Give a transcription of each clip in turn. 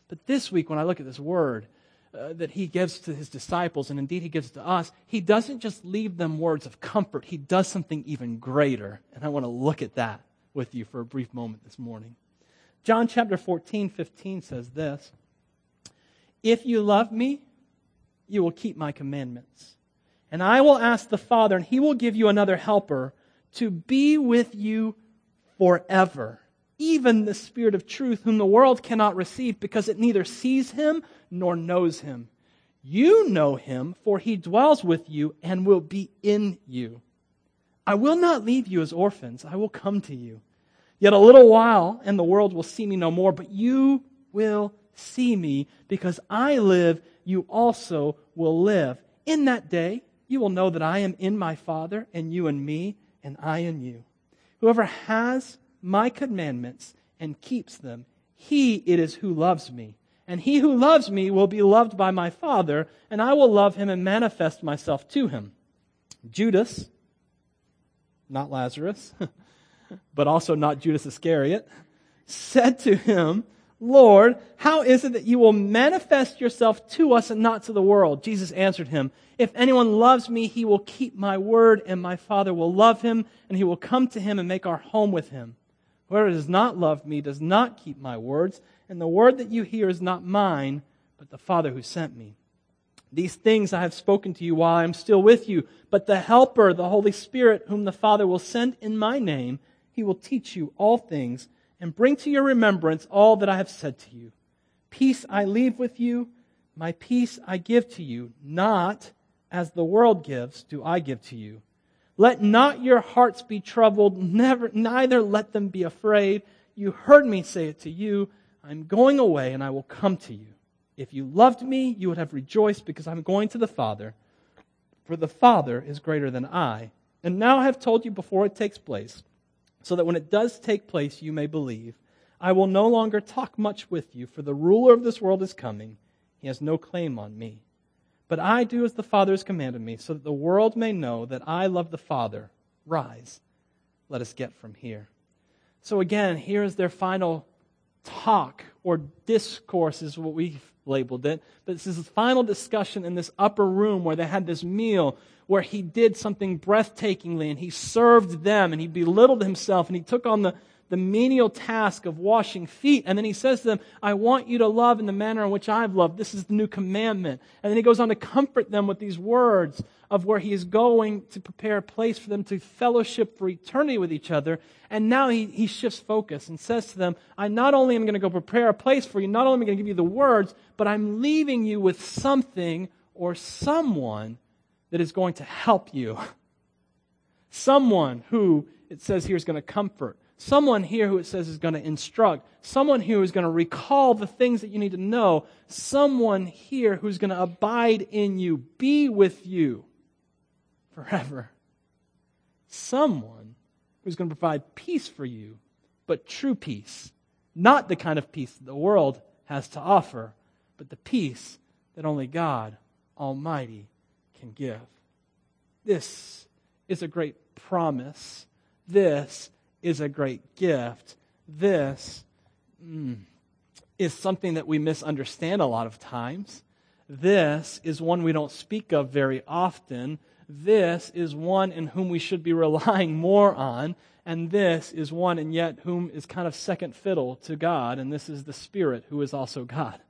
But this week, when I look at this word that he gives to his disciples, and indeed he gives to us, he doesn't just leave them words of comfort. He does something even greater. And I want to look at that with you for a brief moment this morning. John chapter 14:15 says this, "If you love me, you will keep my commandments. And I will ask the Father, and he will give you another helper to be with you forever, even the Spirit of truth, whom the world cannot receive because it neither sees him nor knows him. You know him, for he dwells with you and will be in you. I will not leave you as orphans. I will come to you. Yet a little while, and the world will see me no more, but you will see me, because I live, you also will live. In that day, you will know that I am in my Father, and you in me, and I in you. Whoever has my commandments and keeps them, he it is who loves me. And he who loves me will be loved by my Father, and I will love him and manifest myself to him." Judas, not Lazarus, but also not Judas Iscariot, said to him, "Lord, how is it that you will manifest yourself to us and not to the world?" Jesus answered him, "If anyone loves me, he will keep my word, and my Father will love him, and he will come to him and make our home with him. Whoever does not love me does not keep my words, and the word that you hear is not mine, but the Father who sent me. These things I have spoken to you while I am still with you, but the Helper, the Holy Spirit, whom the Father will send in my name, he will teach you all things and bring to your remembrance all that I have said to you. Peace I leave with you, my peace I give to you, not as the world gives do I give to you. Let not your hearts be troubled, neither let them be afraid. You heard me say it to you. I'm going away and I will come to you. If you loved me, you would have rejoiced because I'm going to the Father, for the Father is greater than I. And now I have told you before it takes place, so that when it does take place you may believe. I will no longer talk much with you, for the ruler of this world is coming. He has no claim on me. But I do as the Father has commanded me, so that the world may know that I love the Father. Rise, let us get from here." So again, here is their final talk, or discourse is what we've labeled it. But this is the final discussion in this upper room where they had this meal, where he did something breathtakingly, and he served them, and he belittled himself, and he took on the menial task of washing feet. And then he says to them, "I want you to love in the manner in which I've loved. This is the new commandment." And then he goes on to comfort them with these words of where he is going to prepare a place for them to fellowship for eternity with each other. And now he shifts focus and says to them, "I not only am going to go prepare a place for you, not only am I going to give you the words, but I'm leaving you with something or someone that is going to help you." Someone who, it says here, is going to comfort. Someone here who it says is going to instruct. Someone here who is going to recall the things that you need to know. Someone here who's going to abide in you, be with you forever. Someone who's going to provide peace for you, but true peace. Not the kind of peace that the world has to offer, but the peace that only God Almighty can give. This is a great promise. This is a great gift. This is something that we misunderstand a lot of times. This is one we don't speak of very often. This is one in whom we should be relying more on. And this is one, and yet, whom is kind of second fiddle to God. And this is the Spirit, who is also God.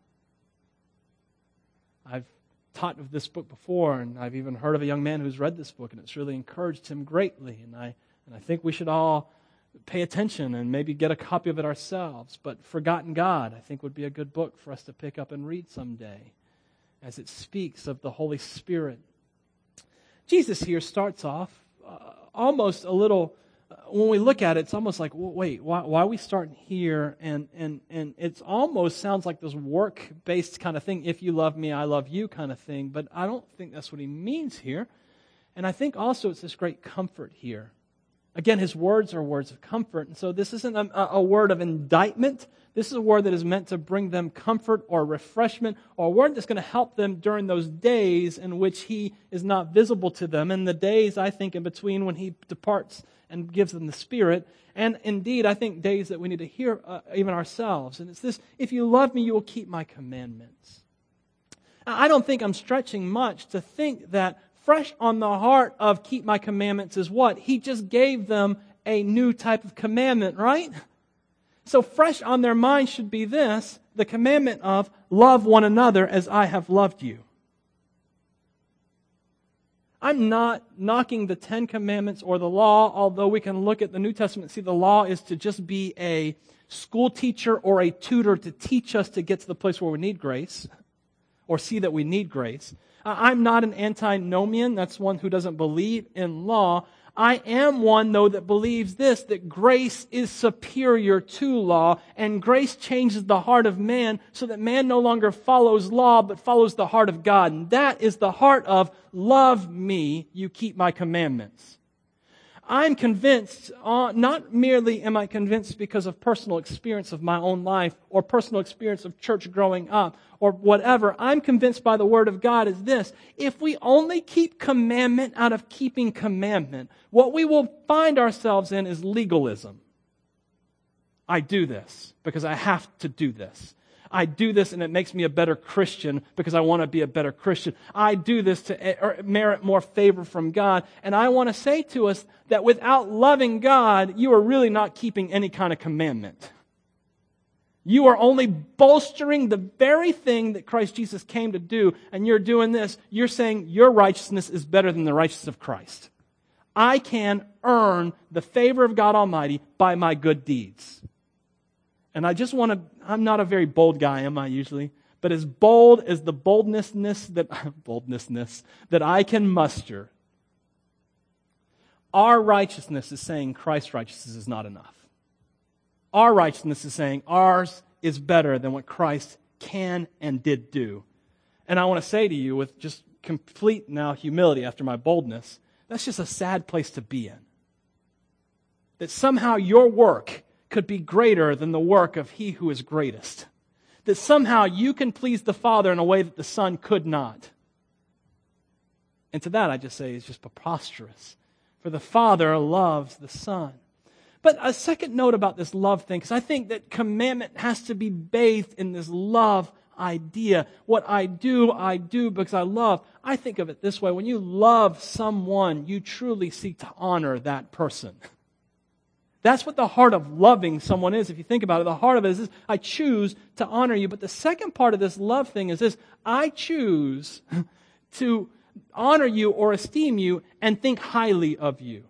I've taught of this book before, and I've even heard of a young man who's read this book, and it's really encouraged him greatly. And I think we should all pay attention and maybe get a copy of it ourselves. But Forgotten God, I think, would be a good book for us to pick up and read someday, as it speaks of the Holy Spirit. Jesus here starts off almost a little, when we look at it, it's almost like, well, wait, why are we starting here? And it almost sounds like this work-based kind of thing, if you love me, I love you kind of thing. But I don't think that's what he means here. And I think also it's this great comfort here. Again, his words are words of comfort. And so this isn't a word of indictment This is a word that is meant to bring them comfort or refreshment, or a word that's going to help them during those days in which He is not visible to them, and the days, I think, in between when He departs and gives them the Spirit, and indeed, I think days that we need to hear even ourselves. And it's this: if you love me, you will keep my commandments. I don't think I'm stretching much to think that fresh on the heart of keep my commandments is what? He just gave them a new type of commandment, right? So fresh on their mind should be this, the commandment of love one another as I have loved you. I'm not knocking the 10 Commandments or the law, although we can look at the New Testament and see the law is to just be a school teacher or a tutor to teach us to get to the place where we need grace, or see that we need grace. I'm not an antinomian, that's one who doesn't believe in law. I am one, though, that believes this, that grace is superior to law, and grace changes the heart of man so that man no longer follows law, but follows the heart of God. And that is the heart of, love me, you keep my commandments. I'm convinced, not merely am I convinced because of personal experience of my own life or personal experience of church growing up or whatever. I'm convinced by the Word of God is this: if we only keep commandment out of keeping commandment, what we will find ourselves in is legalism. I do this because I have to do this. I do this and it makes me a better Christian because I want to be a better Christian. I do this to merit more favor from God. And I want to say to us that without loving God, you are really not keeping any kind of commandment. You are only bolstering the very thing that Christ Jesus came to do, and you're doing this. You're saying your righteousness is better than the righteousness of Christ. I can earn the favor of God Almighty by my good deeds. And I just want to, I'm not a very bold guy, am I usually? But as bold as the boldness that I can muster, our righteousness is saying Christ's righteousness is not enough. Our righteousness is saying ours is better than what Christ can and did do. And I want to say to you with just complete now humility after my boldness, that's just a sad place to be in. That somehow your work could be greater than the work of He who is greatest. That somehow you can please the Father in a way that the Son could not. And to that I just say it's just preposterous. For the Father loves the Son. But a second note about this love thing, because I think that commandment has to be bathed in this love idea. What I do because I love. I think of it this way. When you love someone, you truly seek to honor that person. That's what the heart of loving someone is. If you think about it, the heart of it is this: I choose to honor you. But the second part of this love thing is this: I choose to honor you or esteem you and think highly of you.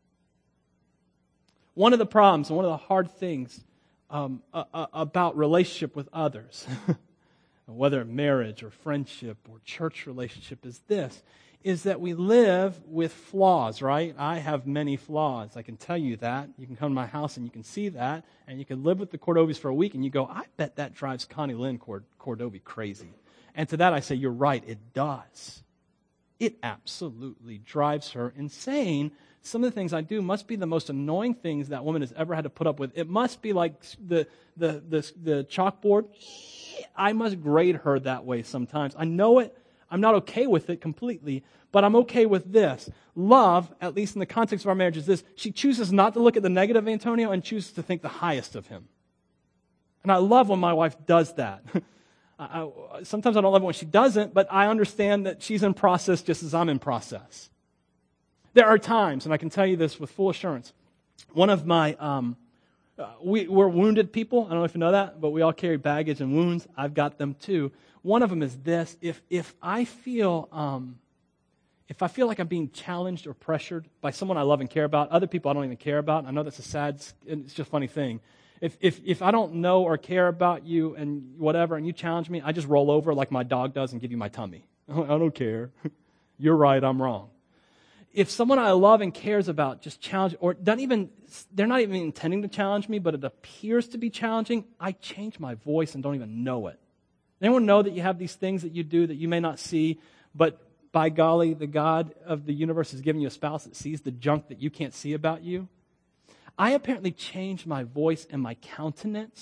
One of the problems and one of the hard things about relationship with others, whether marriage or friendship or church relationship, is this: is that we live with flaws, right? I have many flaws. I can tell you that. You can come to my house and you can see that. And you can live with the Cordovis for a week and you go, I bet that drives Connie Lynn Cordovi crazy. And to that I say, you're right, it does. It absolutely drives her insane. Some of the things I do must be the most annoying things that woman has ever had to put up with. It must be like the chalkboard. I must grade her that way sometimes. I know it. I'm not okay with it completely, but I'm okay with this. Love, at least in the context of our marriage, is this: she chooses not to look at the negative of Antonio and chooses to think the highest of him. And I love when my wife does that. Sometimes I don't love it when she doesn't, but I understand that she's in process just as I'm in process. There are times, and I can tell you this with full assurance, one of my, we're wounded people. I don't know if you know that, but we all carry baggage and wounds. I've got them too. One of them is this: if I feel like I'm being challenged or pressured by someone I love and care about, other people I don't even care about. I know that's a sad, it's just a funny thing. If I don't know or care about you and whatever, and you challenge me, I just roll over like my dog does and give you my tummy. I don't care. You're right, I'm wrong. If someone I love and cares about just challenge, or they're not even intending to challenge me, but it appears to be challenging, I change my voice and don't even know it. Anyone know that you have these things that you do that you may not see, but by golly, the God of the universe has given you a spouse that sees the junk that you can't see about you? I apparently change my voice and my countenance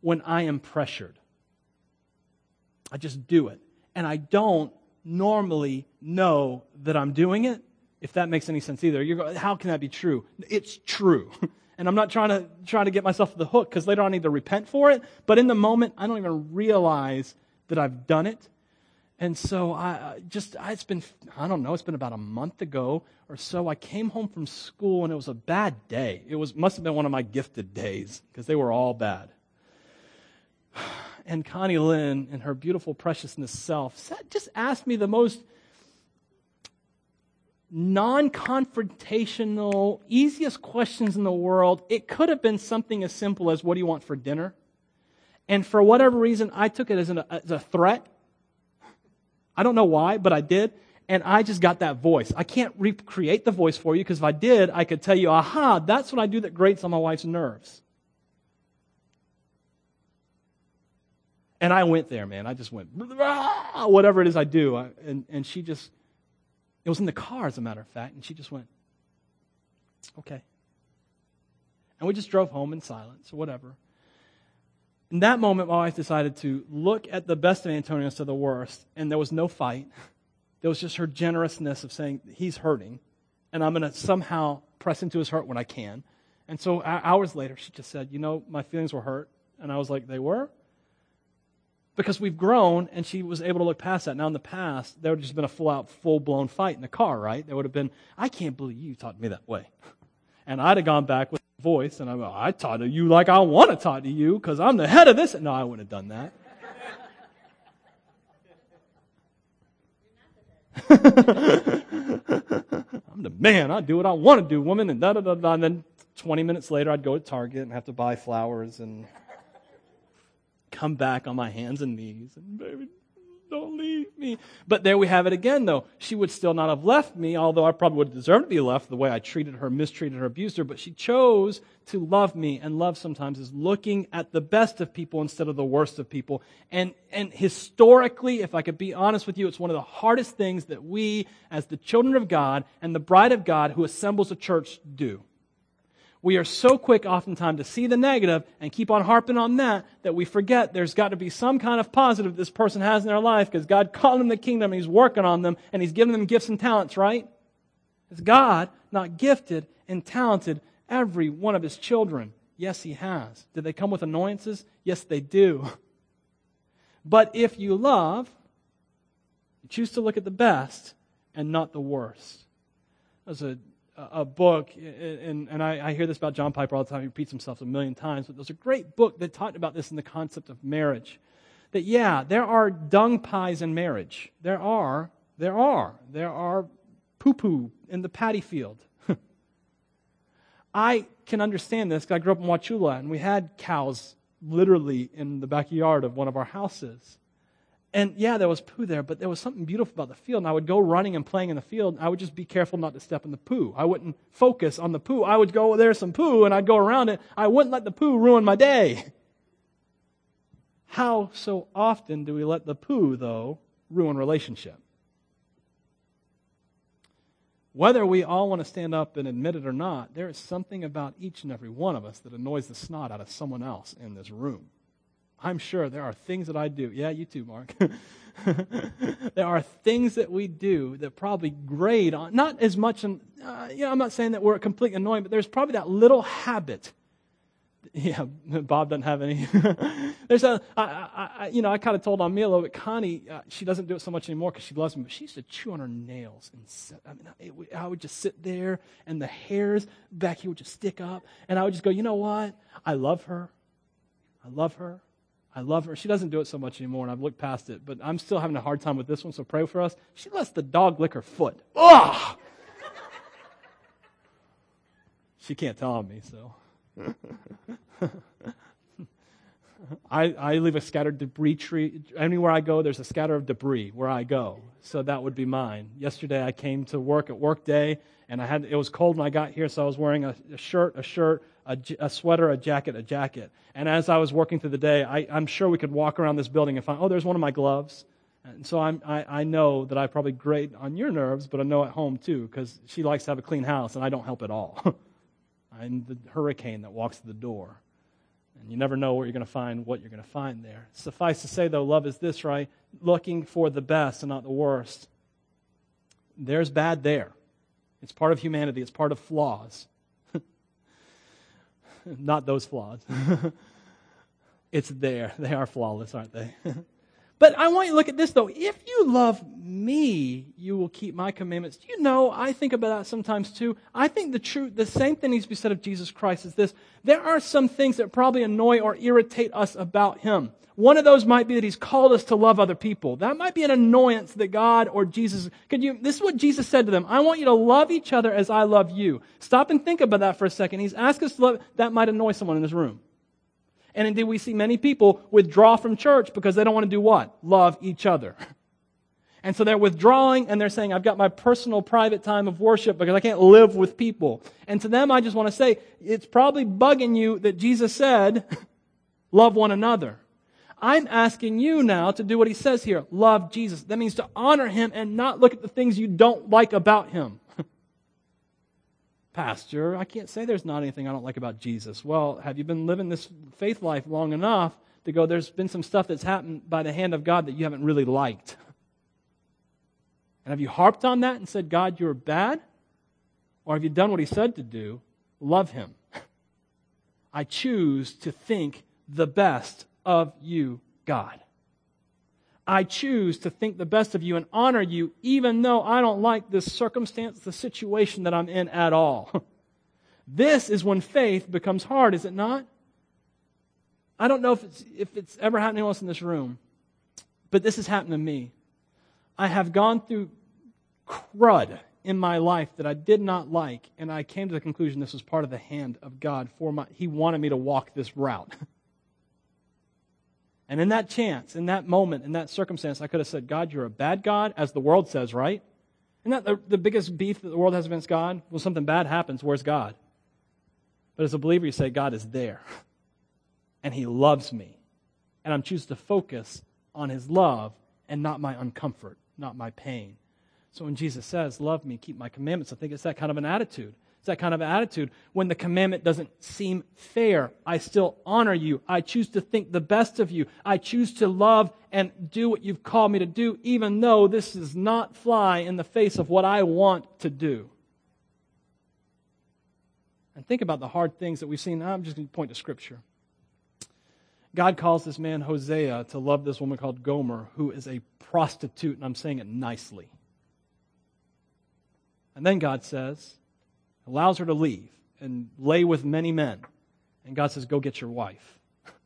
when I am pressured. I just do it. And I don't normally know that I'm doing it, if that makes any sense either. You're going, how can that be true? It's true. And I'm not trying to get myself to the hook, because later on I need to repent for it. But in the moment, I don't even realize that I've done it. And so it's been about a month ago or so. I came home from school and it was a bad day. Must have been one of my gifted days, because they were all bad. And Connie Lynn, in her beautiful preciousness self, just asked me the most non-confrontational, easiest questions in the world. It could have been something as simple as, what do you want for dinner? And for whatever reason, I took it as a threat. I don't know why, but I did. And I just got that voice. I can't recreate the voice for you, because if I did, I could tell you, aha, that's what I do that grates on my wife's nerves. And I went there, man. I just went, whatever it is I do. And she just, it was in the car, as a matter of fact, and she just went, okay. And we just drove home in silence, or whatever. In that moment, my wife decided to look at the best of Antonio to the worst, and there was no fight. There was just her generousness of saying, he's hurting, and I'm going to somehow press into his hurt when I can. And so hours later, she just said, my feelings were hurt. And I was like, they were? Because we've grown, and she was able to look past that. Now, in the past, there would have just been a full-blown fight in the car, right? There would have been, I can't believe you talked to me that way. And I'd have gone back with a voice, and I talk to you like I want to talk to you, because I'm the head of this. No, I wouldn't have done that. I'm the man. I do what I want to do, woman, and da-da-da-da. And then 20 minutes later, I'd go to Target and have to buy flowers and come back on my hands and knees, and baby, don't leave me. But there we have it again, though. She would still not have left me, although I probably would have deserved to be left the way I treated her, mistreated her, abused her. But she chose to love me, and love sometimes is looking at the best of people instead of the worst of people. And historically, if I could be honest with you, it's one of the hardest things that we, as the children of God and the bride of God who assembles a church, do. We are so quick oftentimes to see the negative and keep on harping on that we forget there's got to be some kind of positive this person has in their life, because God called them the kingdom and He's working on them and He's giving them gifts and talents, right? Has God not gifted and talented every one of His children? Yes, He has. Did they come with annoyances? Yes, they do. But if you love, you choose to look at the best and not the worst. There's a book, and I hear this about John Piper all the time. He repeats himself a million times, but there's a great book that talked about this in the concept of marriage. That, yeah, there are dung pies in marriage. There are poo-poo in the paddy field. I can understand this, because I grew up in Wauchula, and we had cows literally in the backyard of one of our houses. And yeah, there was poo there, but there was something beautiful about the field. And I would go running and playing in the field, and I would just be careful not to step in the poo. I wouldn't focus on the poo. I would go, there's some poo, and I'd go around it. I wouldn't let the poo ruin my day. How so often do we let the poo, though, ruin relationship? Whether we all want to stand up and admit it or not, there is something about each and every one of us that annoys the snot out of someone else in this room. I'm sure there are things that I do. Yeah, you too, Mark. There are things that we do that probably grade on, not as much, I'm not saying that we're completely annoying, but there's probably that little habit. Yeah, Bob doesn't have any. There's I kind of told on me a little bit. Connie, she doesn't do it so much anymore because she loves me, but she used to chew on her nails. And I would just sit there, and the hairs back here would just stick up, and I would just go, you know what? I love her. I love her. I love her. She doesn't do it so much anymore, and I've looked past it, but I'm still having a hard time with this one, so pray for us. She lets the dog lick her foot. Ugh! She can't tell on me, so. I leave a scattered debris tree. Anywhere I go, there's a scatter of debris where I go, so that would be mine. Yesterday, I came to work at work day, and it was cold when I got here, so I was wearing a shirt, a sweater, a jacket. And as I was working through the day, I'm sure we could walk around this building and find, there's one of my gloves. And so I know that I probably grate on your nerves, but I know at home too, because she likes to have a clean house, and I don't help at all. I'm the hurricane that walks to the door. And you never know where you're going to find what you're going to find there. Suffice to say, though, love is this, right? Looking for the best and not the worst. There's bad there. It's part of humanity. It's part of flaws. Not those flaws. It's there. They are flawless, aren't they? But I want you to look at this, though. If you love me, you will keep my commandments. Do you know, I think about that sometimes too. I think the same thing needs to be said of Jesus Christ is this. There are some things that probably annoy or irritate us about him. One of those might be that he's called us to love other people. That might be an annoyance that God or Jesus, this is what Jesus said to them. I want you to love each other as I love you. Stop and think about that for a second. He's asked us to love, that might annoy someone in this room. And indeed, we see many people withdraw from church because they don't want to do what? Love each other. And so they're withdrawing and they're saying, I've got my personal private time of worship because I can't live with people. And to them, I just want to say, it's probably bugging you that Jesus said, love one another. I'm asking you now to do what he says here. Love Jesus. That means to honor him and not look at the things you don't like about him. Pastor, I can't say there's not anything I don't like about Jesus. Well, have you been living this faith life long enough to go, there's been some stuff that's happened by the hand of God that you haven't really liked? And have you harped on that and said, God, you're bad? Or have you done what he said to do? Love him. I choose to think the best of you, God. I choose to think the best of you and honor you even though I don't like this circumstance, the situation that I'm in at all. This is when faith becomes hard, is it not? I don't know if it's ever happened to anyone else in this room, but this has happened to me. I have gone through crud in my life that I did not like, and I came to the conclusion this was part of the hand of God he wanted me to walk this route. And in that chance, in that moment, in that circumstance, I could have said, God, you're a bad God, as the world says, right? Isn't that the biggest beef that the world has against God? When something bad happens, where's God? But as a believer, you say, God is there. And he loves me. And I'm choosing to focus on his love and not my uncomfort, not my pain. So when Jesus says, love me, keep my commandments, I think it's that kind of an attitude. It's that kind of attitude. When the commandment doesn't seem fair, I still honor you. I choose to think the best of you. I choose to love and do what you've called me to do, even though this does not fly in the face of what I want to do. And think about the hard things that we've seen. I'm just going to point to Scripture. God calls this man Hosea to love this woman called Gomer, who is a prostitute, and I'm saying it nicely. And then God says, allows her to leave and lay with many men. And God says, go get your wife.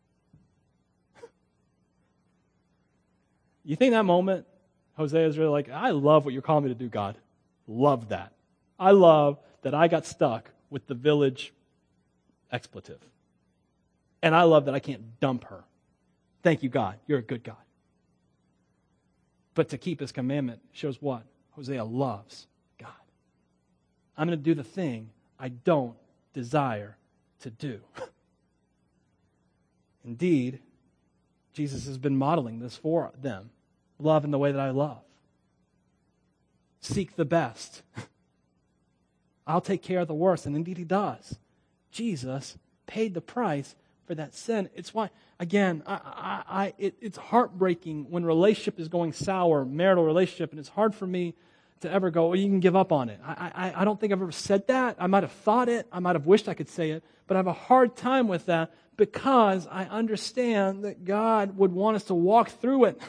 You think that moment, Hosea is really like, I love what you're calling me to do, God. Love that. I love that I got stuck with the village expletive. And I love that I can't dump her. Thank you, God. You're a good God. But to keep his commandment shows what? Hosea loves God. I'm going to do the thing I don't desire to do. Indeed, Jesus has been modeling this for them. Love in the way that I love. Seek the best. I'll take care of the worst, and indeed he does. Jesus paid the price for that sin. It's why, again, it's heartbreaking when relationship is going sour, marital relationship, and it's hard for me to ever go, well, you can give up on it. I don't think I've ever said that. I might have thought it. I might have wished I could say it. But I have a hard time with that because I understand that God would want us to walk through it.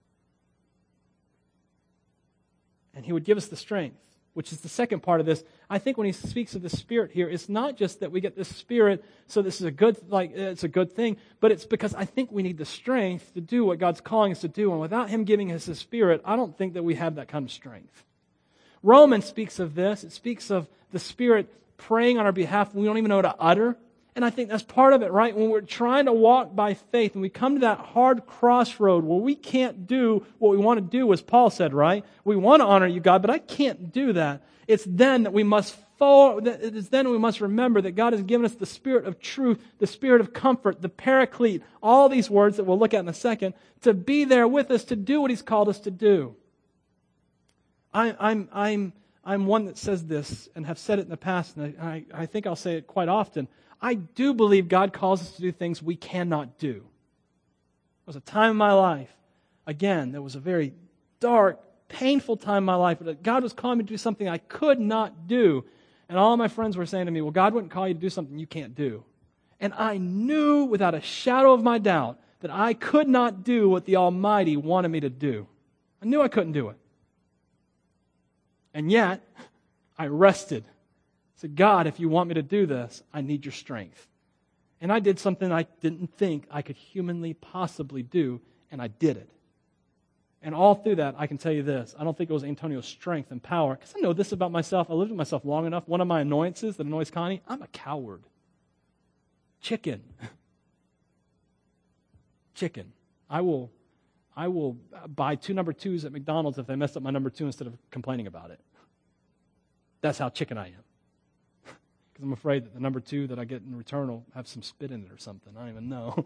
And he would give us the strength, which is the second part of this. I think when he speaks of the Spirit here, it's not just that we get this Spirit, so this is it's a good thing, but it's because I think we need the strength to do what God's calling us to do. And without him giving us his Spirit, I don't think that we have that kind of strength. Romans speaks of this. It speaks of the Spirit praying on our behalf when we don't even know how to utter. And I think that's part of it, right? When we're trying to walk by faith and we come to that hard crossroad where we can't do what we want to do, as Paul said, right? We want to honor you, God, but I can't do that. It's then that we must remember that God has given us the Spirit of truth, the Spirit of comfort, the Paraclete, all these words that we'll look at in a second, to be there with us to do what he's called us to do. I'm one that says this and have said it in the past, and I think I'll say it quite often. I do believe God calls us to do things we cannot do. There was a time in my life, again, that was a very dark, painful time in my life, but God was calling me to do something I could not do. And all my friends were saying to me, well, God wouldn't call you to do something you can't do. And I knew without a shadow of my doubt that I could not do what the Almighty wanted me to do. I knew I couldn't do it. And yet, I rested. I said, God, if you want me to do this, I need your strength. And I did something I didn't think I could humanly possibly do, and I did it. And all through that, I can tell you this. I don't think it was Antonio's strength and power, because I know this about myself. I lived with myself long enough. One of my annoyances that annoys Connie, I'm a coward. Chicken. I will buy 2 number 2s at McDonald's if they mess up my number 2 instead of complaining about it. That's how chicken I am. Because I'm afraid that the number 2 that I get in return will have some spit in it or something. I don't even know.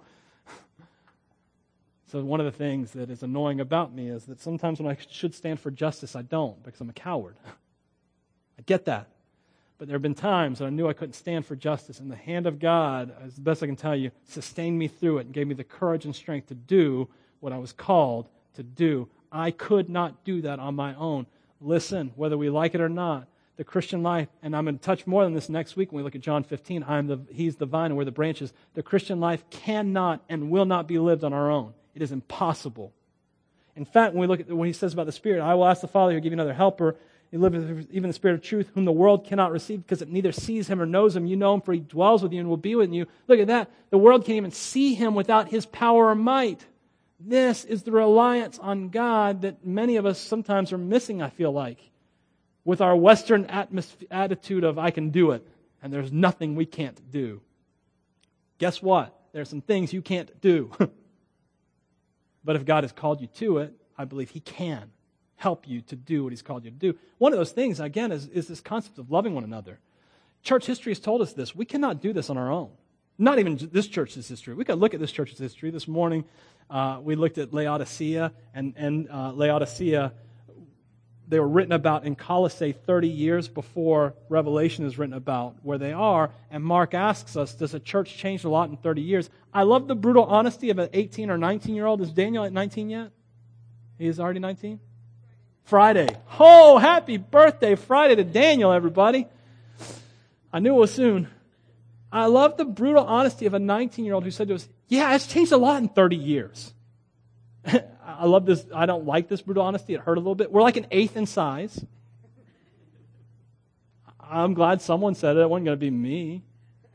So one of the things that is annoying about me is that sometimes when I should stand for justice, I don't because I'm a coward. I get that. But there have been times that I knew I couldn't stand for justice, and the hand of God, as the best I can tell you, sustained me through it and gave me the courage and strength to do what I was called to do. I could not do that on my own. Listen, whether we like it or not, the Christian life, and I'm going to touch more on this next week when we look at John 15, He's the vine and we're the branches. The Christian life cannot and will not be lived on our own. It is impossible. In fact, when we look at what he says about the Spirit, I will ask the Father, he'll give you another helper. You live with even the Spirit of truth, whom the world cannot receive because it neither sees him or knows him. You know him, for he dwells with you and will be with you. Look at that. The world can't even see him without his power or might. This is the reliance on God that many of us sometimes are missing, I feel like, with our Western attitude of, I can do it, and there's nothing we can't do. Guess what? There are some things you can't do. But if God has called you to it, I believe He can help you to do what He's called you to do. One of those things, again, is this concept of loving one another. Church history has told us this. We cannot do this on our own. Not even this church's history. We could look at this church's history. This morning, we looked at Laodicea, and Laodicea, they were written about in Colossae 30 years before Revelation is written about where they are. And Mark asks us, does a church change a lot in 30 years? I love the brutal honesty of an 18 or 19-year-old. Is Daniel at 19 yet? He is already 19? Friday. Oh, happy birthday Friday to Daniel, everybody. I knew it was soon. I love the brutal honesty of a 19-year-old who said to us, yeah, it's changed a lot in 30 years. I love this. I don't like this brutal honesty. It hurt a little bit. We're like an eighth in size. I'm glad someone said it. It wasn't going to be me.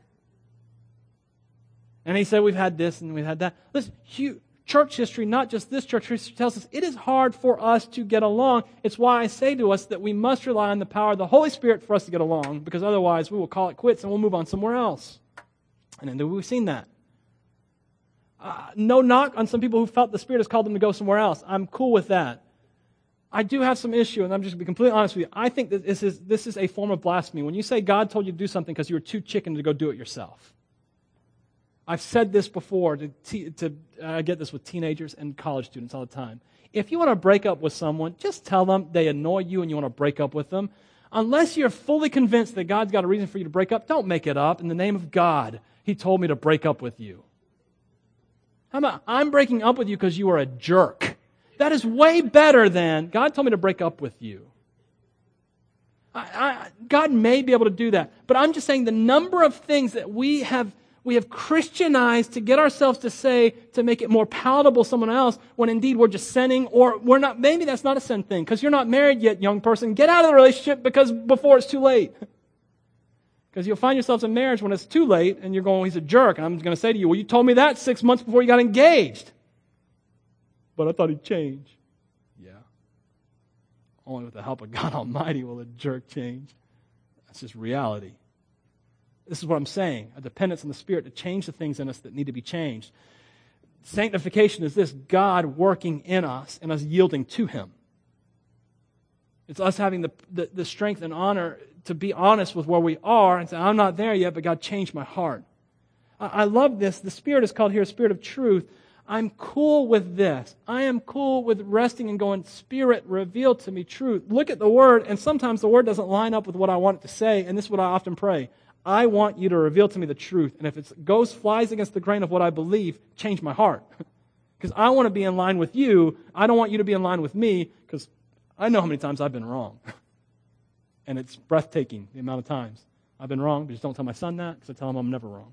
And he said, we've had this and we've had that. Listen, church history, not just this church history, tells us it is hard for us to get along. It's why I say to us that we must rely on the power of the Holy Spirit for us to get along, because otherwise we will call it quits and we'll move on somewhere else. And then we've seen that. No knock on some people who felt the Spirit has called them to go somewhere else. I'm cool with that. I do have some issue, and I'm just going to be completely honest with you. I think that this is a form of blasphemy. When you say God told you to do something because you were too chicken to go do it yourself. I've said this before. I get this with teenagers and college students all the time. If you want to break up with someone, just tell them they annoy you and you want to break up with them. Unless you're fully convinced that God's got a reason for you to break up, don't make it up. In the name of God, He told me to break up with you. How about, I'm breaking up with you because you are a jerk. That is way better than, God told me to break up with you. God may be able to do that. But I'm just saying the number of things that we have Christianized to get ourselves to say, to make it more palatable to someone else, when indeed we're just sinning, or we're not. Maybe that's not a sin thing, because you're not married yet, young person. Get out of the relationship before it's too late. Because you'll find yourselves in marriage when it's too late, and you're going, well, he's a jerk. And I'm going to say to you, well, you told me that 6 months before you got engaged. But I thought he'd change. Yeah. Only with the help of God Almighty will a jerk change. That's just reality. This is what I'm saying. A dependence on the Spirit to change the things in us that need to be changed. Sanctification is this: God working in us and us yielding to Him. It's us having the strength and honor to be honest with where we are and say, I'm not there yet, but God changed my heart. I love this. The Spirit is called here a Spirit of truth. I'm cool with this. I am cool with resting and going, Spirit, reveal to me truth. Look at the Word, and sometimes the Word doesn't line up with what I want it to say, and this is what I often pray. I want you to reveal to me the truth. And if it flies against the grain of what I believe, change my heart. Because I want to be in line with you. I don't want you to be in line with me, because I know how many times I've been wrong. And it's breathtaking, the amount of times I've been wrong. But just don't tell my son that, because I tell him I'm never wrong.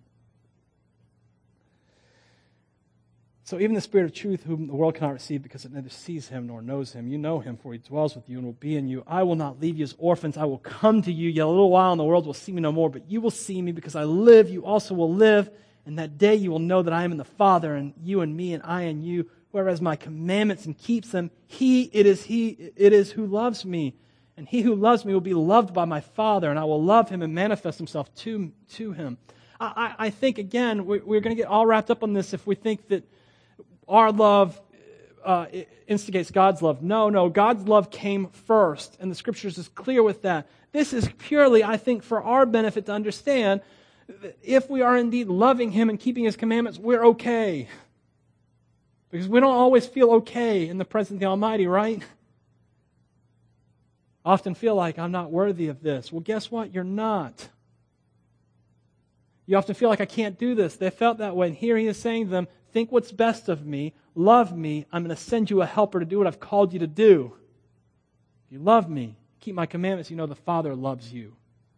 So even the Spirit of truth, whom the world cannot receive because it neither sees him nor knows him, you know him, for he dwells with you and will be in you. I will not leave you as orphans. I will come to you. Yet a little while and the world will see me no more, but you will see me because I live. You also will live. And that day you will know that I am in the Father, and you and me, and I and you. Whoever has my commandments and keeps them, it is who loves me. And he who loves me will be loved by my Father, and I will love him and manifest himself to him. I think, again, we're going to get all wrapped up on this if we think that our love instigates God's love. No, God's love came first, and the Scriptures is clear with that. This is purely, I think, for our benefit to understand that if we are indeed loving him and keeping his commandments, we're okay. Because we don't always feel okay in the presence of the Almighty, right? I often feel like I'm not worthy of this. Well, guess what? You're not. You often feel like I can't do this. They felt that way, and here he is saying to them, think what's best of me, love me, I'm going to send you a helper to do what I've called you to do. If you love me, keep my commandments, you know the Father loves you.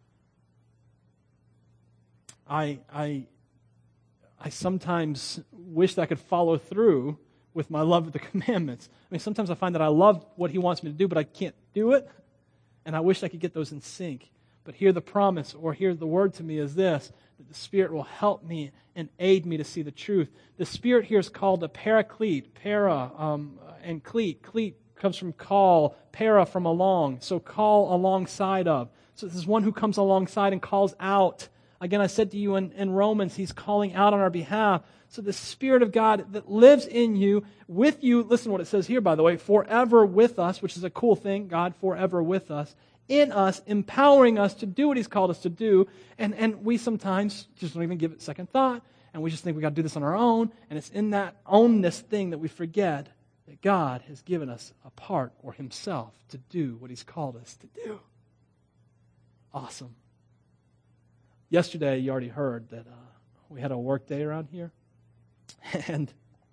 I sometimes wish that I could follow through with my love of the commandments. I mean, sometimes I find that I love what he wants me to do, but I can't do it, and I wish I could get those in sync. But here the promise, or here the word to me is this, that the Spirit will help me and aid me to see the truth. The Spirit here is called a paraclete, and cleat. Cleat comes from call, para from along, so call alongside of. So this is one who comes alongside and calls out. Again, I said to you in Romans, he's calling out on our behalf. So the Spirit of God that lives in you, with you, listen to what it says here, by the way, forever with us, which is a cool thing, God forever with us, in us, empowering us to do what he's called us to do. And we sometimes just don't even give it second thought, and we just think we got to do this on our own, and it's in that ownness thing that we forget that God has given us a part, or himself, to do what he's called us to do. Awesome. Yesterday, you already heard that we had a work day around here. And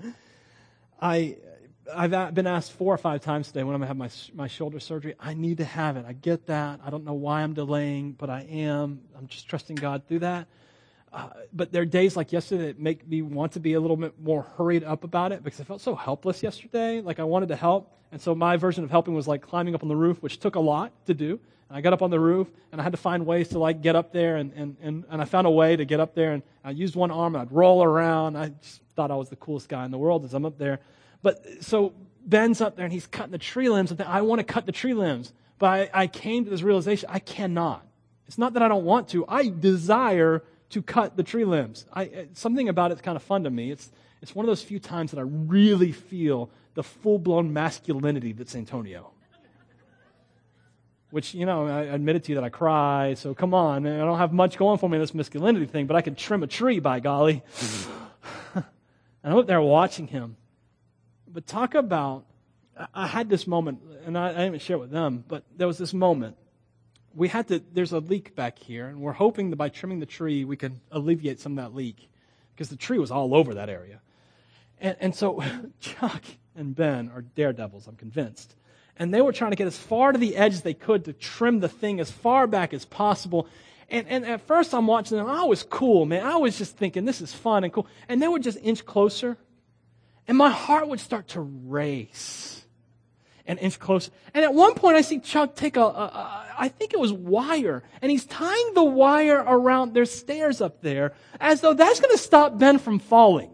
I've been asked 4 or 5 times today when I'm going to have my shoulder surgery. I need to have it. I get that. I don't know why I'm delaying, but I am. I'm just trusting God through that. But there are days like yesterday that make me want to be a little bit more hurried up about it, because I felt so helpless yesterday. Like I wanted to help. And so my version of helping was like climbing up on the roof, which took a lot to do. And I got up on the roof, and I had to find ways to like get up there, and I found a way to get up there, and I used one arm, and I'd roll around. I just thought I was the coolest guy in the world as I'm up there. But so Ben's up there, and he's cutting the tree limbs, and I want to cut the tree limbs. But I came to this realization, I cannot. It's not that I don't want to. I desire to cut the tree limbs. Something about it's kind of fun to me. It's one of those few times that I really feel the full-blown masculinity that's Antonio. Which, you know, I admitted to you that I cry, so come on. I don't have much going for me in this masculinity thing, but I can trim a tree, by golly. And I'm up there watching him. But talk about, I had this moment, and I didn't even share it with them, but there was this moment. There's a leak back here, and we're hoping that by trimming the tree, we can alleviate some of that leak, because the tree was all over that area. And so Chuck and Ben are daredevils, I'm convinced. And they were trying to get as far to the edge as they could to trim the thing as far back as possible. And at first I'm watching them, I was cool, man. I was just thinking, this is fun and cool. And they would just inch closer. And my heart would start to race. And inch closer. And at one point I see Chuck take I think it was wire. And he's tying the wire around, there's stairs up there, as though that's going to stop Ben from falling.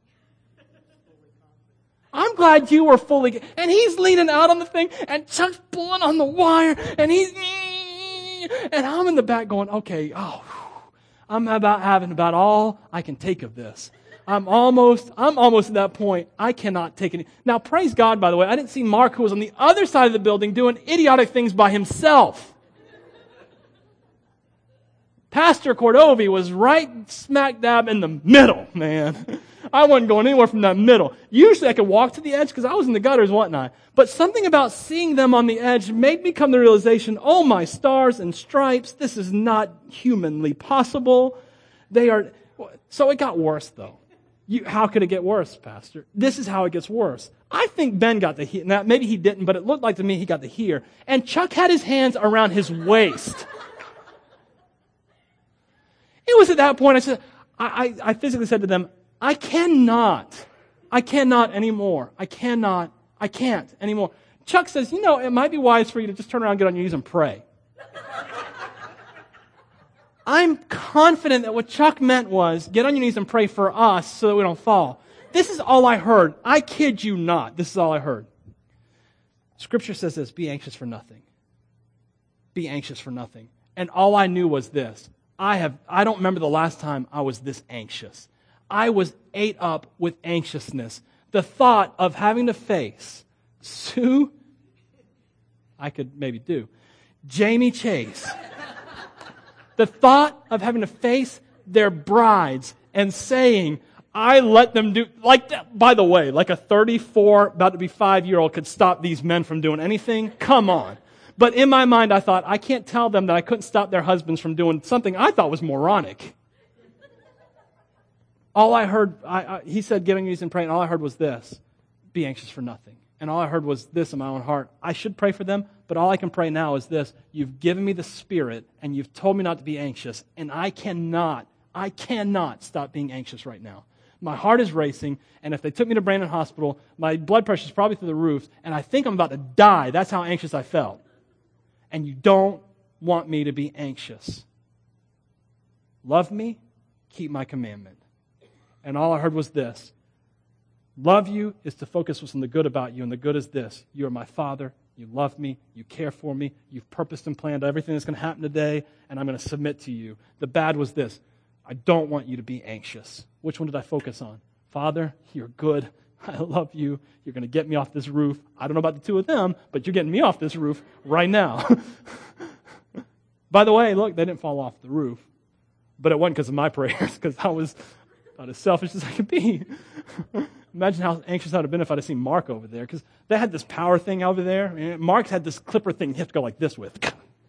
I'm glad you were fully... And he's leaning out on the thing, and Chuck's pulling on the wire, and and I'm in the back going, okay, I'm having about all I can take of this. I'm almost at that point. I cannot take it. Now, praise God, by the way, I didn't see Mark, who was on the other side of the building, doing idiotic things by himself. Pastor Cordovi was right smack dab in the middle, man. I wasn't going anywhere from that middle. Usually I could walk to the edge because I was in the gutters, wasn't I? But something about seeing them on the edge made me come to the realization, oh my stars and stripes, this is not humanly possible. So it got worse though. How could it get worse, Pastor? This is how it gets worse. I think Ben got to hear. Now, maybe he didn't, but it looked like to me he got to hear. And Chuck had his hands around his waist. It was at that point I physically said to them, I cannot anymore. I can't anymore. Chuck says, it might be wise for you to just turn around, get on your knees and pray. I'm confident that what Chuck meant was, get on your knees and pray for us so that we don't fall. This is all I heard. I kid you not. This is all I heard. Scripture says this, be anxious for nothing. Be anxious for nothing. And all I knew was this. I don't remember the last time I was this anxious. I was ate up with anxiousness. The thought of having to face Sue, I could maybe do, Jamie Chase. The thought of having to face their brides and saying, I let them do, like that, by the way, like a 34, about to be 5-year-old could stop these men from doing anything? Come on. But in my mind, I thought, I can't tell them that I couldn't stop their husbands from doing something I thought was moronic. All I heard, he said, get on your knees and pray, and all I heard was this, be anxious for nothing. And all I heard was this in my own heart, I should pray for them, but all I can pray now is this, you've given me the Spirit, and you've told me not to be anxious, and I cannot stop being anxious right now. My heart is racing, and if they took me to Brandon Hospital, my blood pressure is probably through the roof, and I think I'm about to die. That's how anxious I felt. And you don't want me to be anxious. Love me, keep my commandment. And all I heard was this. Love you is to focus on the good about you, and the good is this. You are my Father. You love me. You care for me. You've purposed and planned everything that's going to happen today, and I'm going to submit to you. The bad was this. I don't want you to be anxious. Which one did I focus on? Father, you're good. I love you. You're going to get me off this roof. I don't know about the two of them, but you're getting me off this roof right now. By the way, look, they didn't fall off the roof. But it wasn't because of my prayers, because I was about as selfish as I could be. Imagine how anxious I would have been if I'd have seen Mark over there, because they had this power thing over there. Mark's had this clipper thing you have to go like this with.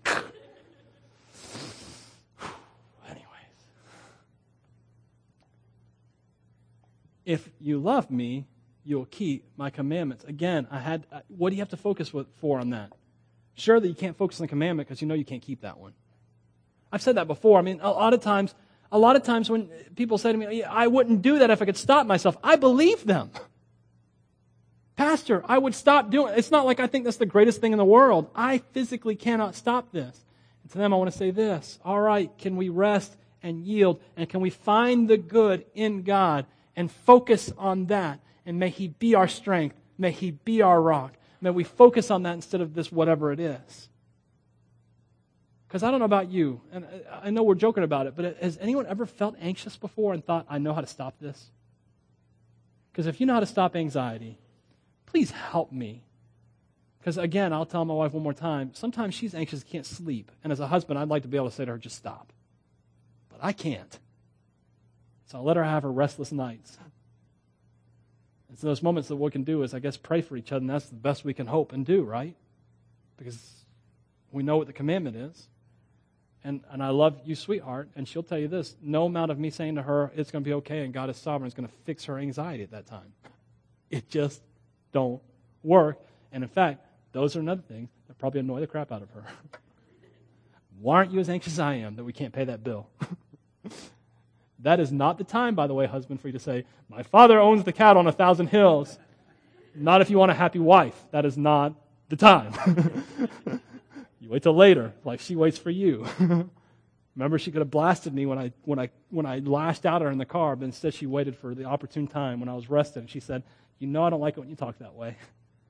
If you love me, you'll keep my commandments. Again, what do you have to focus for on that? Sure that you can't focus on the commandment because you know you can't keep that one. I've said that before. I mean, a lot of times when people say to me, I wouldn't do that if I could stop myself, I believe them. Pastor, I would stop doing it. It's not like I think that's the greatest thing in the world. I physically cannot stop this. And to them, I want to say this. All right, can we rest and yield? And can we find the good in God and focus on that? And may He be our strength. May He be our rock. May we focus on that instead of this whatever it is. Because I don't know about you, and I know we're joking about it, but has anyone ever felt anxious before and thought, I know how to stop this? Because if you know how to stop anxiety, please help me. Because again, I'll tell my wife one more time, sometimes she's anxious, can't sleep. And as a husband, I'd like to be able to say to her, just stop. But I can't. So I'll let her have her restless nights. And so those moments that what we can do is, I guess, pray for each other, and that's the best we can hope and do, right? Because we know what the commandment is. And I love you, sweetheart, and she'll tell you this, no amount of me saying to her, it's going to be okay and God is sovereign, is going to fix her anxiety at that time. It just don't work. And in fact, those are another thing that probably annoy the crap out of her. Why aren't you as anxious as I am that we can't pay that bill? That is not the time, by the way, husband, for you to say, my father owns the cattle on 1,000 hills. Not if you want a happy wife. That is not the time. You wait till later, like she waits for you. Remember, she could have blasted me when I lashed out at her in the car, but instead she waited for the opportune time when I was rested. And she said, you know I don't like it when you talk that way.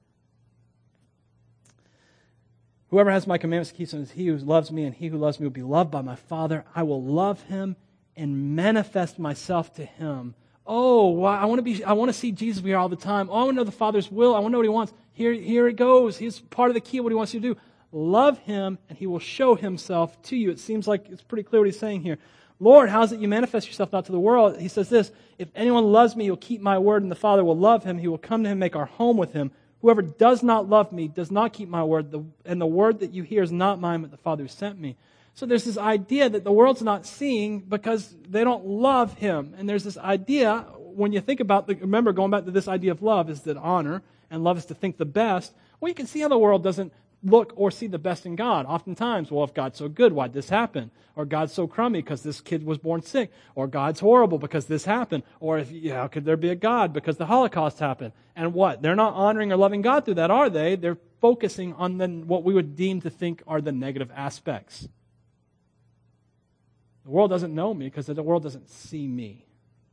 Whoever has my commandments keeps them is he who loves me, and he who loves me will be loved by my Father. I will love him and manifest myself to him. Oh, wow, I want to see Jesus be here all the time. Oh, I want to know the Father's will. I want to know what he wants. Here it goes. He's part of the key of what he wants you to do. Love him, and he will show himself to you. It seems like it's pretty clear what he's saying here. Lord, how is it you manifest yourself not to the world? He says this, if anyone loves me, he'll keep my word, and the Father will love him. He will come to him, make our home with him. Whoever does not love me does not keep my word, and the word that you hear is not mine, but the Father who sent me. So there's this idea that the world's not seeing because they don't love him. And there's this idea, when you think about, remember, going back to this idea of love, is that honor, and love is to think the best. Well, you can see how the world doesn't look or see the best in God. Oftentimes, well, if God's so good, why'd this happen? Or God's so crummy because this kid was born sick. Or God's horrible because this happened. Or how could there be a God because the Holocaust happened? And what? They're not honoring or loving God through that, are they? They're focusing on what we would deem to think are the negative aspects. The world doesn't know me because the world doesn't see me.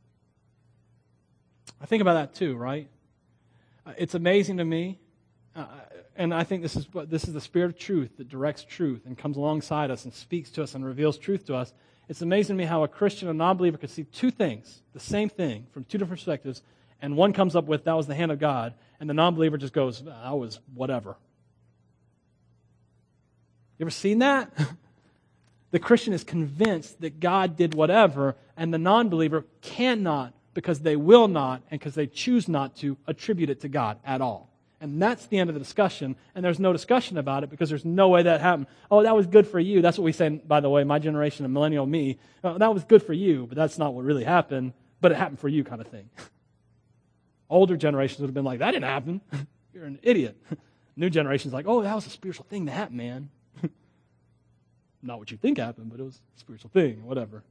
I think about that too, right? It's amazing to me, and I think this is the Spirit of truth that directs truth and comes alongside us and speaks to us and reveals truth to us. It's amazing to me how a Christian and non-believer could see two things, the same thing, from two different perspectives, and one comes up with, that was the hand of God, and the non-believer just goes, that was whatever. You ever seen that? The Christian is convinced that God did whatever, and the non-believer cannot, because they will not, and because they choose not to, attribute it to God at all. And that's the end of the discussion, and there's no discussion about it because there's no way that happened. Oh, that was good for you. That's what we say, by the way, my generation of millennial me. Oh, that was good for you, but that's not what really happened, but it happened for you kind of thing. Older generations would have been like, that didn't happen. You're an idiot. New generations like, oh, that was a spiritual thing that happened, man. Not what you think happened, but it was a spiritual thing, whatever.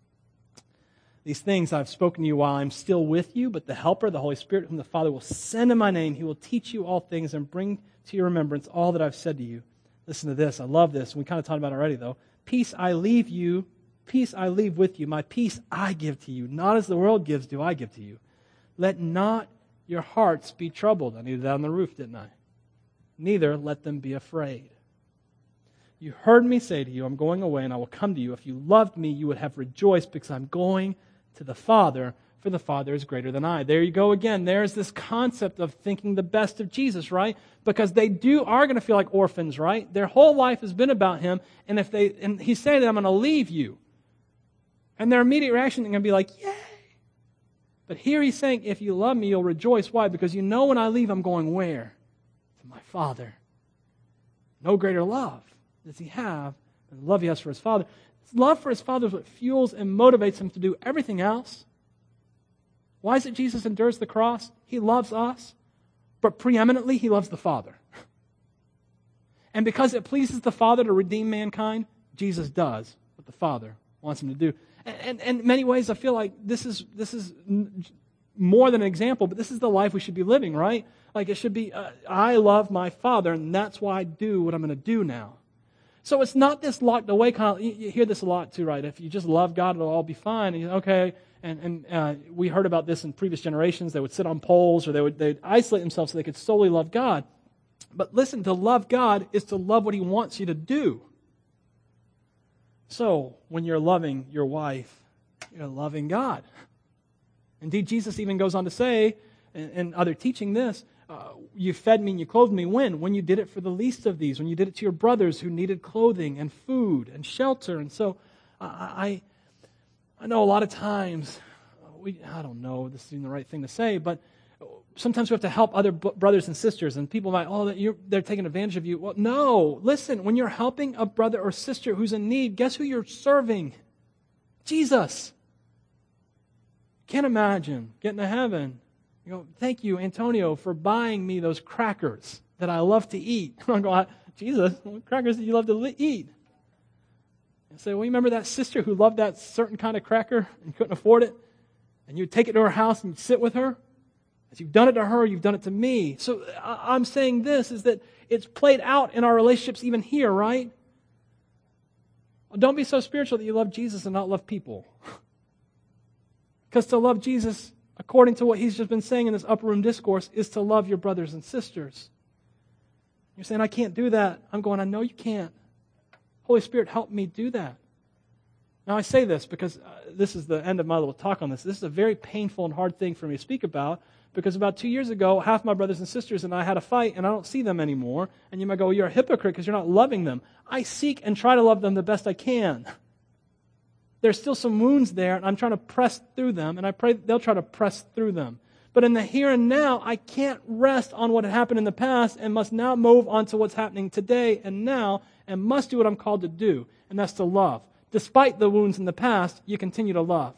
These things I've spoken to you while I'm still with you, but the Helper, the Holy Spirit, whom the Father will send in my name, he will teach you all things and bring to your remembrance all that I've said to you. Listen to this. I love this. We kind of talked about it already, though. Peace I leave you. Peace I leave with you. My peace I give to you. Not as the world gives do I give to you. Let not your hearts be troubled. I needed that on the roof, didn't I? Neither let them be afraid. You heard me say to you, I'm going away and I will come to you. If you loved me, you would have rejoiced because I'm going to the Father, for the Father is greater than I. There you go again. There's this concept of thinking the best of Jesus, right? Because they are going to feel like orphans, right? Their whole life has been about him, and he's saying that I'm going to leave you. And their immediate reaction is going to be like, yay! But here he's saying, if you love me, you'll rejoice. Why? Because you know when I leave, I'm going where? To my Father. No greater love does he have than the love he has for his Father. His love for his Father is what fuels and motivates him to do everything else. Why is it Jesus endures the cross? He loves us, but preeminently he loves the Father. And because it pleases the Father to redeem mankind, Jesus does what the Father wants him to do. And in many ways, I feel like this is more than an example, but this is the life we should be living, right? Like it should be, I love my Father, and that's why I do what I'm going to do now. So it's not this locked away kind of, you hear this a lot too, right? If you just love God, it'll all be fine. And okay, and we heard about this in previous generations. They would sit on poles or they'd isolate themselves so they could solely love God. But listen, to love God is to love what he wants you to do. So when you're loving your wife, you're loving God. Indeed, Jesus even goes on to say, in other teaching this, you fed me and you clothed me. When you did it for the least of these, when you did it to your brothers who needed clothing and food and shelter. And so I know a lot of times, I don't know if this is even the right thing to say, but sometimes we have to help other brothers and sisters, and people might, they're taking advantage of you. Well, no, listen, when you're helping a brother or sister who's in need, guess who you're serving? Jesus. Can't imagine getting to heaven. You go, thank you, Antonio, for buying me those crackers that I love to eat. I'm going, Jesus, what crackers do you love to eat? And say, well, you remember that sister who loved that certain kind of cracker and couldn't afford it? And you'd take it to her house and you'd sit with her? As you've done it to her, you've done it to me. So I'm saying this is that it's played out in our relationships even here, right? Well, don't be so spiritual that you love Jesus and not love people. Because to love Jesus, according to what he's just been saying in this upper room discourse, is to love your brothers and sisters. You're saying, I can't do that. I'm going, I know you can't. Holy Spirit, help me do that. Now I say this because this is the end of my little talk on this. This is a very painful and hard thing for me to speak about, because about 2 years ago, half my brothers and sisters and I had a fight, and I don't see them anymore. And you might go, well, you're a hypocrite because you're not loving them. I seek and try to love them the best I can. There's still some wounds there, and I'm trying to press through them, and I pray they'll try to press through them. But in the here and now, I can't rest on what had happened in the past and must now move on to what's happening today and now and must do what I'm called to do, and that's to love. Despite the wounds in the past, you continue to love.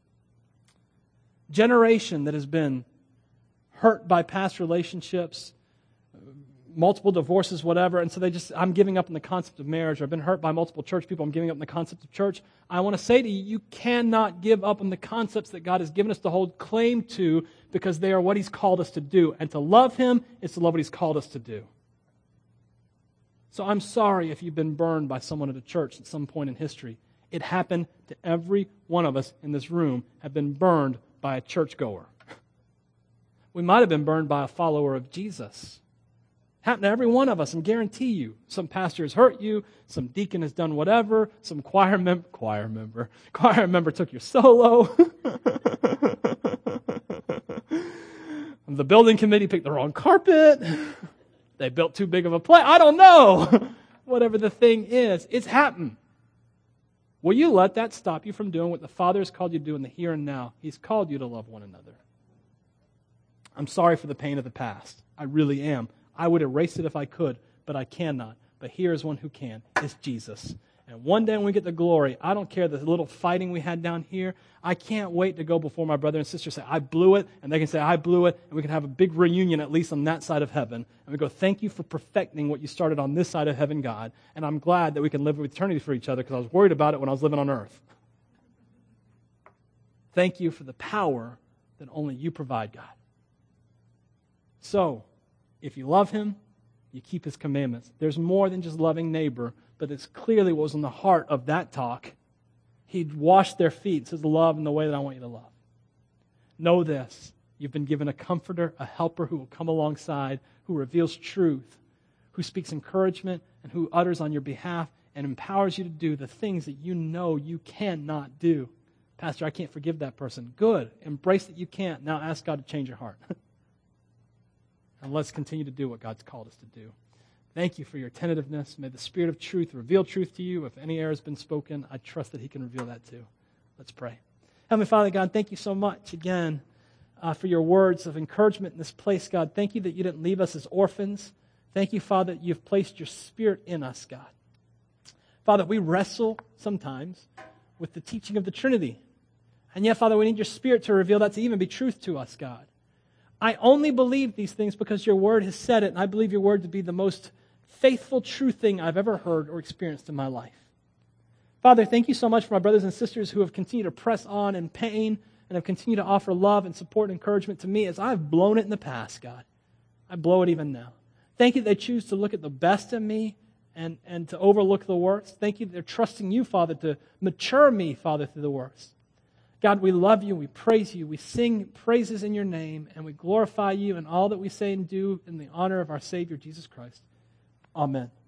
Generation that has been hurt by past relationships, multiple divorces, whatever, and so I'm giving up on the concept of marriage, or I've been hurt by multiple church people, I'm giving up on the concept of church. I want to say to you, you cannot give up on the concepts that God has given us to hold claim to, because they are what He's called us to do. And to love Him is to love what He's called us to do. So I'm sorry if you've been burned by someone at a church at some point in history. It happened to every one of us in this room, have been burned by a churchgoer. We might have been burned by a follower of Jesus. Happened to every one of us, and guarantee you, some pastor has hurt you, some deacon has done whatever, some choir member took your solo. The building committee picked the wrong carpet. They built too big of a play. I don't know. Whatever the thing is, it's happened. Will you let that stop you from doing what the Father has called you to do in the here and now? He's called you to love one another. I'm sorry for the pain of the past. I really am. I would erase it if I could, but I cannot. But here is one who can. It's Jesus. And one day when we get the glory, I don't care the little fighting we had down here. I can't wait to go before my brother and sister, say, I blew it, and they can say, I blew it, and we can have a big reunion at least on that side of heaven. And we go, thank you for perfecting what you started on this side of heaven, God. And I'm glad that we can live with eternity for each other, because I was worried about it when I was living on earth. Thank you for the power that only you provide, God. So, if you love Him, you keep His commandments. There's more than just loving neighbor, but it's clearly what was in the heart of that talk. He'd washed their feet. It says, love in the way that I want you to love. Know this. You've been given a comforter, a helper who will come alongside, who reveals truth, who speaks encouragement, and who utters on your behalf and empowers you to do the things that you know you cannot do. Pastor, I can't forgive that person. Good. Embrace that you can't. Now ask God to change your heart. And let's continue to do what God's called us to do. Thank you for your tentativeness. May the Spirit of truth reveal truth to you. If any error has been spoken, I trust that He can reveal that too. Let's pray. Heavenly Father, God, thank you so much again for your words of encouragement in this place, God. Thank you that you didn't leave us as orphans. Thank you, Father, that you've placed your Spirit in us, God. Father, we wrestle sometimes with the teaching of the Trinity. And yet, Father, we need your Spirit to reveal that to even be truth to us, God. I only believe these things because your word has said it, and I believe your word to be the most faithful, true thing I've ever heard or experienced in my life. Father, thank you so much for my brothers and sisters who have continued to press on in pain and have continued to offer love and support and encouragement to me as I've blown it in the past, God. I blow it even now. Thank you that they choose to look at the best in me and to overlook the worst. Thank you that they're trusting you, Father, to mature me, Father, through the worst. God, we love you, we praise you, we sing praises in your name, and we glorify you in all that we say and do in the honor of our Savior, Jesus Christ. Amen.